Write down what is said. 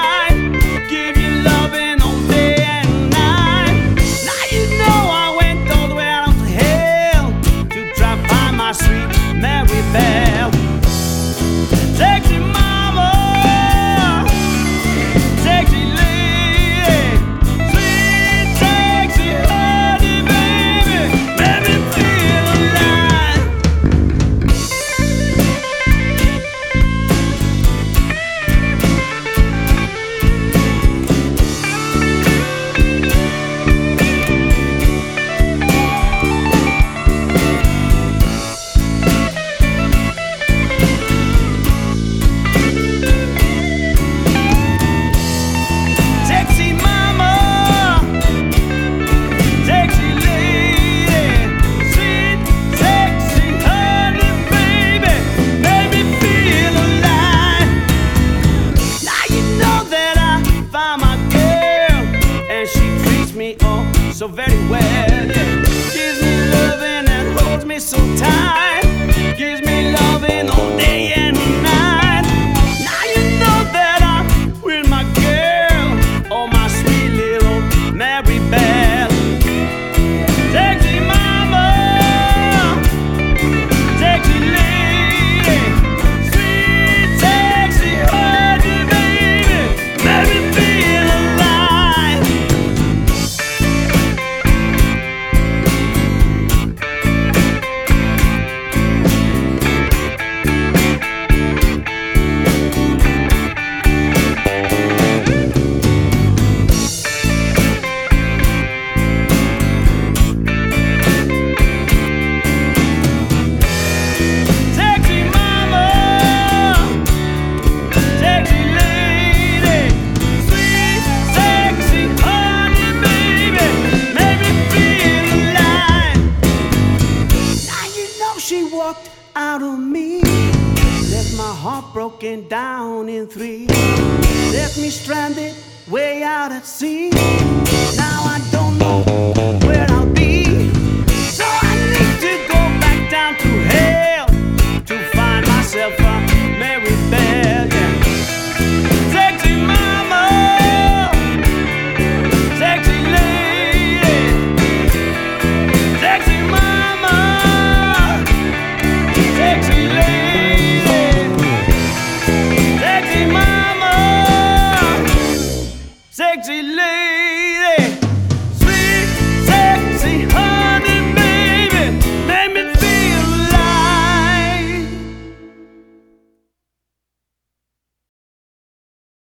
time. Give you loving all day and night. Now you know I went all the way out to hell to try to find my sweet Mary Bell. Sexy mama, sexy lady, sweet sexy honey baby, let me feel alive. Sexy mama, sexy lady, sweet sexy honey baby, make me feel alive. Now you know that I found my girl, and she treats me oh so very well. Yeah. Gives me loving and holds me so tight. Gives me loving all day and night. Now you know that I'm with my girl, oh my sweet little Mary Bell. Sexy mama, sexy lady, sweet sexy honey baby, let me feel alive. Sexy mama, sexy lady, sweet sexy honey baby, make me feel alive. Now you know she walked out on me, left my heart broken down in three, left me stranded way out at sea. Now